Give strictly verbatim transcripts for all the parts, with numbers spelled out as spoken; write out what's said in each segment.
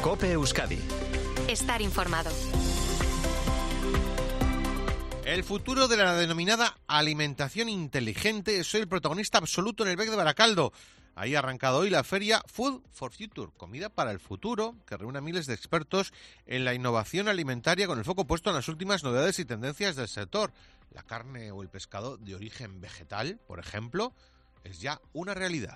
COPE Euskadi. Estar informado. El futuro de la denominada alimentación inteligente es hoy el protagonista absoluto en el B E C de Baracaldo. Ahí ha arrancado hoy la feria Food for Future, comida para el futuro, que reúne a miles de expertos en la innovación alimentaria con el foco puesto en las últimas novedades y tendencias del sector. La carne o el pescado de origen vegetal, por ejemplo, es ya una realidad.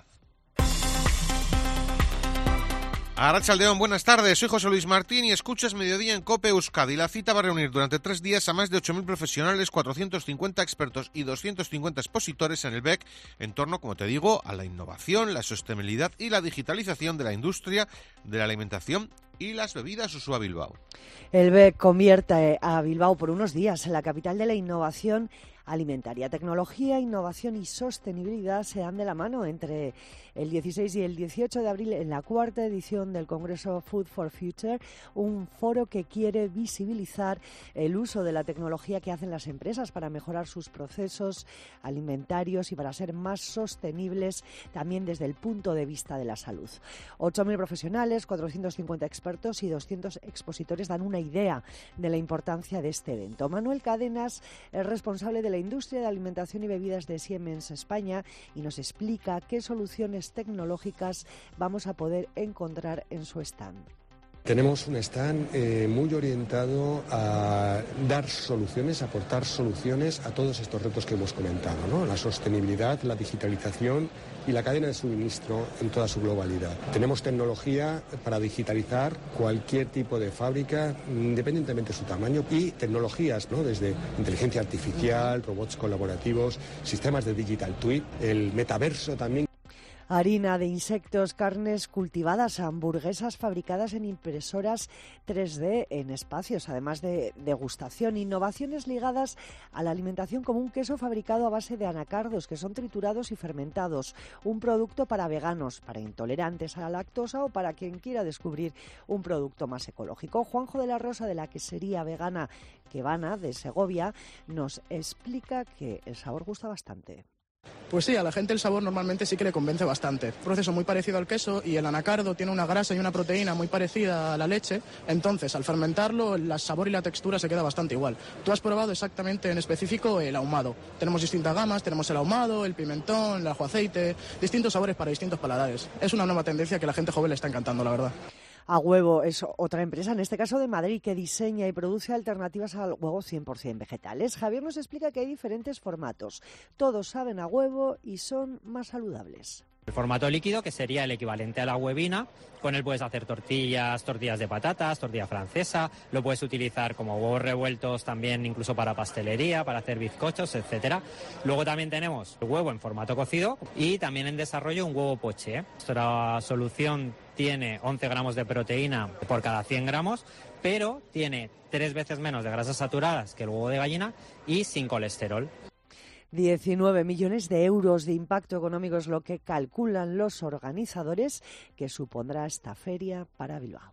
Arratsaldeon, buenas tardes, soy José Luis Martín y escuchas Mediodía en COPE Euskadi. La cita va a reunir durante tres días a más de ocho mil profesionales, cuatrocientos cincuenta expertos y doscientos cincuenta expositores en el B E C en torno, como te digo, a la innovación, la sostenibilidad y la digitalización de la industria de la alimentación y las bebidas Uxue Bilbao. El B E C convierte a Bilbao por unos días en la capital de la innovación alimentaria. Tecnología, innovación y sostenibilidad se dan de la mano entre el dieciséis y el dieciocho de abril en la cuarta edición del Congreso Food for Future, un foro que quiere visibilizar el uso de la tecnología que hacen las empresas para mejorar sus procesos alimentarios y para ser más sostenibles también desde el punto de vista de la salud. ocho mil profesionales, cuatrocientos cincuenta expertos y doscientos expositores dan una idea de la importancia de este evento. Manuel Cadenas es responsable de la industria de alimentación y bebidas de Siemens España y nos explica qué soluciones tecnológicas vamos a poder encontrar en su stand. Tenemos un stand eh, muy orientado a dar soluciones, a aportar soluciones a todos estos retos que hemos comentado, ¿no? La sostenibilidad, la digitalización y la cadena de suministro en toda su globalidad. Tenemos tecnología para digitalizar cualquier tipo de fábrica, independientemente de su tamaño, y tecnologías, ¿no? Desde inteligencia artificial, robots colaborativos, sistemas de digital twin, el metaverso también. Harina de insectos, carnes cultivadas, hamburguesas fabricadas en impresoras tres D en espacios, además de degustación. Innovaciones ligadas a la alimentación como un queso fabricado a base de anacardos, que son triturados y fermentados. Un producto para veganos, para intolerantes a la lactosa o para quien quiera descubrir un producto más ecológico. Juanjo de la Rosa, de la quesería vegana Quevana de Segovia, nos explica que el sabor gusta bastante. Pues sí, a la gente el sabor normalmente sí que le convence bastante. Un proceso muy parecido al queso y el anacardo tiene una grasa y una proteína muy parecida a la leche, entonces al fermentarlo el sabor y la textura se queda bastante igual. Tú has probado exactamente en específico el ahumado. Tenemos distintas gamas, tenemos el ahumado, el pimentón, el ajo aceite, distintos sabores para distintos paladares. Es una nueva tendencia que a la gente joven le está encantando, la verdad. A Huevo es otra empresa, en este caso de Madrid, que diseña y produce alternativas al huevo cien por ciento vegetales. Javier nos explica que hay diferentes formatos. Todos saben a huevo y son más saludables. El formato líquido, que sería el equivalente a la huevina, con él puedes hacer tortillas, tortillas de patatas, tortilla francesa, lo puedes utilizar como huevos revueltos también incluso para pastelería, para hacer bizcochos, etcétera. Luego también tenemos el huevo en formato cocido y también en desarrollo un huevo poché, ¿eh? Nuestra solución tiene once gramos de proteína por cada cien gramos, pero tiene tres veces menos de grasas saturadas que el huevo de gallina y sin colesterol. diecinueve millones de euros de impacto económico es lo que calculan los organizadores que supondrá esta feria para Bilbao.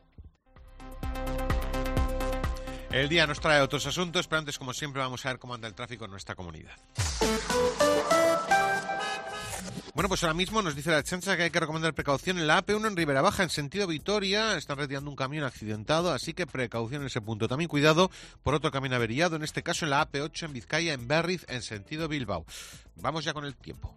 El día nos trae otros asuntos, pero antes, como siempre, vamos a ver cómo anda el tráfico en nuestra comunidad. Bueno, pues ahora mismo nos dice la Ertzaintza que hay que recomendar precaución en la A P uno en Ribera Baja, en sentido Vitoria. Están retirando un camión accidentado, así que precaución en ese punto. También cuidado por otro camión averiado, en este caso en la A P ocho en Vizcaya, en Berriz, en sentido Bilbao. Vamos ya con el tiempo.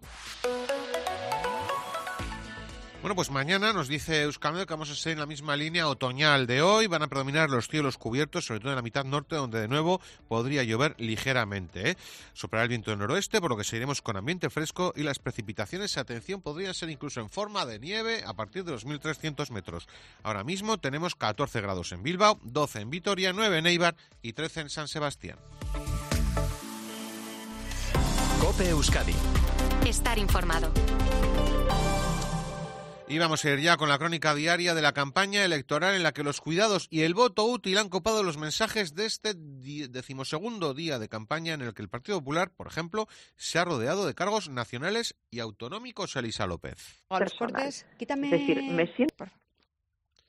Bueno, pues mañana nos dice Euskalmet que vamos a ser en la misma línea otoñal de hoy. Van a predominar los cielos cubiertos, sobre todo en la mitad norte, donde de nuevo podría llover ligeramente, ¿eh? Soplará el viento del noroeste, por lo que seguiremos con ambiente fresco y las precipitaciones, atención, podrían ser incluso en forma de nieve a partir de los mil trescientos metros. Ahora mismo tenemos catorce grados en Bilbao, doce en Vitoria, nueve en Eibar y trece en San Sebastián. COPE Euskadi. Estar informado. Y vamos a ir ya con la crónica diaria de la campaña electoral, en la que los cuidados y el voto útil han copado los mensajes de este decimosegundo día de campaña, en el que el Partido Popular, por ejemplo, se ha rodeado de cargos nacionales y autonómicos. Elisa López. A los cortes, quítame... Es decir, me siento...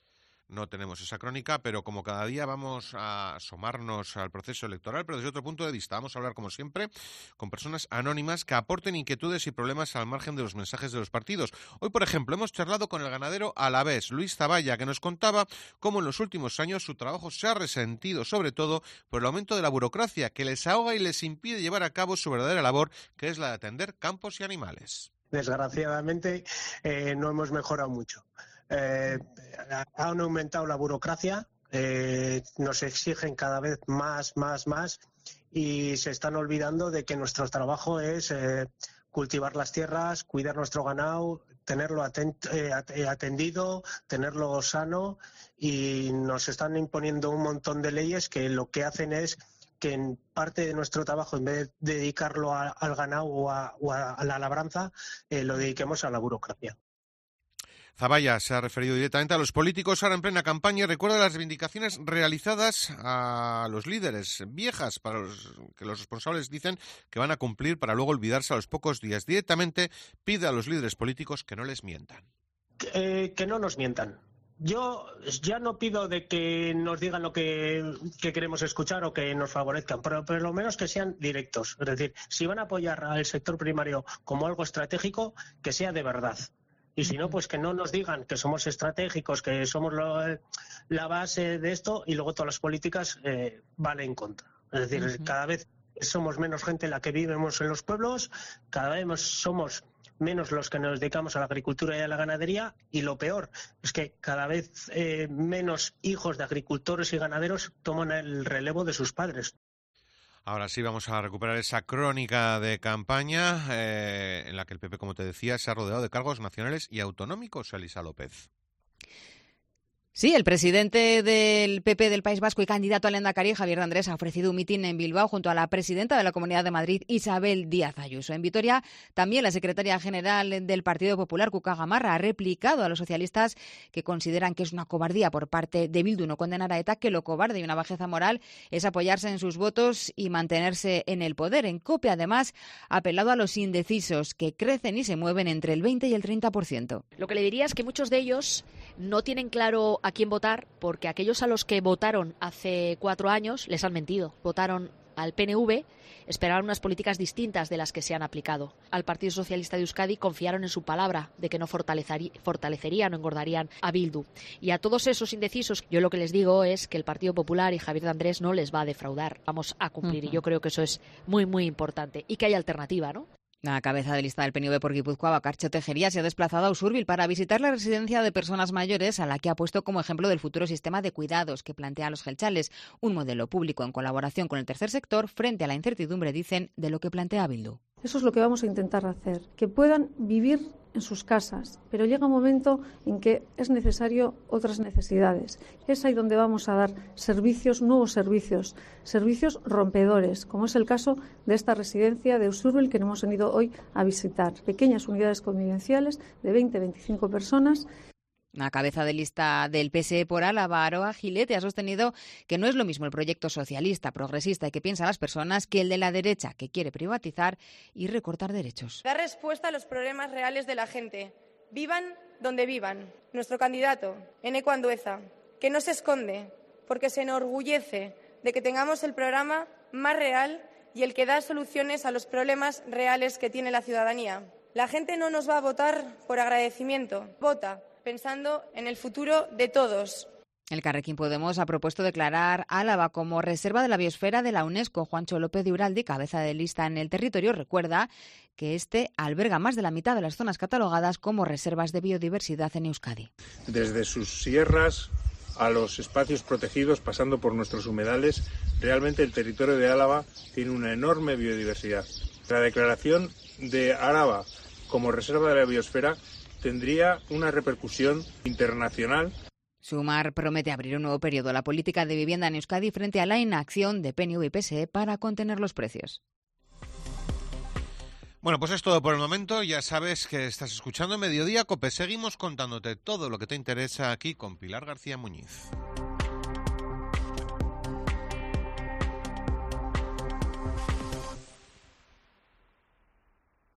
no tenemos esa crónica, pero como cada día vamos a asomarnos al proceso electoral, pero desde otro punto de vista. Vamos a hablar, como siempre, con personas anónimas que aporten inquietudes y problemas al margen de los mensajes de los partidos. Hoy, por ejemplo, hemos charlado con el ganadero alavés, Luis Zavalla, que nos contaba cómo en los últimos años su trabajo se ha resentido, sobre todo por el aumento de la burocracia, que les ahoga y les impide llevar a cabo su verdadera labor, que es la de atender campos y animales. Desgraciadamente, eh, no hemos mejorado mucho. Eh, han aumentado la burocracia, eh, nos exigen cada vez más, más, más y se están olvidando de que nuestro trabajo es eh, cultivar las tierras, cuidar nuestro ganado, tenerlo atent- eh, atendido, tenerlo sano, y nos están imponiendo un montón de leyes que lo que hacen es que en parte de nuestro trabajo, en vez de dedicarlo a, al ganado o a, o a la labranza, eh, lo dediquemos a la burocracia. Zavalla se ha referido directamente a los políticos ahora en plena campaña y recuerda las reivindicaciones realizadas a los líderes viejas, para los que los responsables dicen que van a cumplir para luego olvidarse a los pocos días. Directamente pide a los líderes políticos que no les mientan. Eh, que no nos mientan. Yo ya no pido de que nos digan lo que, que queremos escuchar o que nos favorezcan, pero por lo menos que sean directos. Es decir, si van a apoyar al sector primario como algo estratégico, que sea de verdad. Y si no, pues que no nos digan que somos estratégicos, que somos lo, la base de esto, y luego todas las políticas eh, van en contra. Es decir, uh-huh. cada vez somos menos gente la que vivimos en los pueblos, cada vez somos menos los que nos dedicamos a la agricultura y a la ganadería, y lo peor es que cada vez eh, menos hijos de agricultores y ganaderos toman el relevo de sus padres. Ahora sí vamos a recuperar esa crónica de campaña eh, en la que el P P, como te decía, se ha rodeado de cargos nacionales y autonómicos. Elisa López. Sí, el presidente del P P del País Vasco y candidato al Lehendakari, Javier de Andrés, ha ofrecido un mitin en Bilbao junto a la presidenta de la Comunidad de Madrid, Isabel Díaz Ayuso. En Vitoria, también la secretaria general del Partido Popular, Cuca Gamarra, ha replicado a los socialistas que consideran que es una cobardía por parte de Bildu no condenar a ETA, que lo cobarde y una bajeza moral es apoyarse en sus votos y mantenerse en el poder. En COPE, además, ha apelado a los indecisos, que crecen y se mueven entre el veinte y el treinta por ciento. Lo que le diría es que muchos de ellos no tienen claro a quién votar, porque aquellos a los que votaron hace cuatro años les han mentido. Votaron al P N V, esperaban unas políticas distintas de las que se han aplicado. Al Partido Socialista de Euskadi confiaron en su palabra de que no fortalecerían o engordarían a Bildu. Y a todos esos indecisos, yo lo que les digo es que el Partido Popular y Javier de Andrés no les va a defraudar. Vamos a cumplir, uh-huh. y yo creo que eso es muy, muy importante. Y que hay alternativa, ¿no? La cabeza de lista del P N V por Guipúzcoa, Bakartxo Tejeria, se ha desplazado a Usurbil para visitar la residencia de personas mayores, a la que ha puesto como ejemplo del futuro sistema de cuidados que plantea los gelchales, un modelo público en colaboración con el tercer sector frente a la incertidumbre, dicen, de lo que plantea Bildu. Eso es lo que vamos a intentar hacer, que puedan vivir en sus casas, pero llega un momento en que es necesario otras necesidades. Es ahí donde vamos a dar servicios, nuevos servicios, servicios rompedores, como es el caso de esta residencia de Usurbil que hemos venido hoy a visitar. Pequeñas unidades convivenciales de veinte a veinticinco personas. La cabeza de lista del P S E por Álava, Aroa Gilete, ha sostenido que no es lo mismo el proyecto socialista, progresista y que piensa las personas que el de la derecha, que quiere privatizar y recortar derechos. Dar respuesta a los problemas reales de la gente. Vivan donde vivan. Nuestro candidato, Eneko Andueza, que no se esconde porque se enorgullece de que tengamos el programa más real y el que da soluciones a los problemas reales que tiene la ciudadanía. La gente no nos va a votar por agradecimiento, vota pensando en el futuro de todos. El Carrequín Podemos ha propuesto declarar Álava como reserva de la biosfera de la UNESCO. Juancho López de Uraldi, cabeza de lista en el territorio, recuerda que este alberga más de la mitad de las zonas catalogadas como reservas de biodiversidad en Euskadi. Desde sus sierras a los espacios protegidos, pasando por nuestros humedales, realmente el territorio de Álava tiene una enorme biodiversidad. La declaración de Álava como reserva de la biosfera tendría una repercusión internacional. Sumar promete abrir un nuevo periodo a la política de vivienda en Euskadi frente a la inacción de P N V y P S E para contener los precios. Bueno, pues es todo por el momento. Ya sabes que estás escuchando Mediodía Cope. Seguimos contándote todo lo que te interesa aquí con Pilar García Muñiz.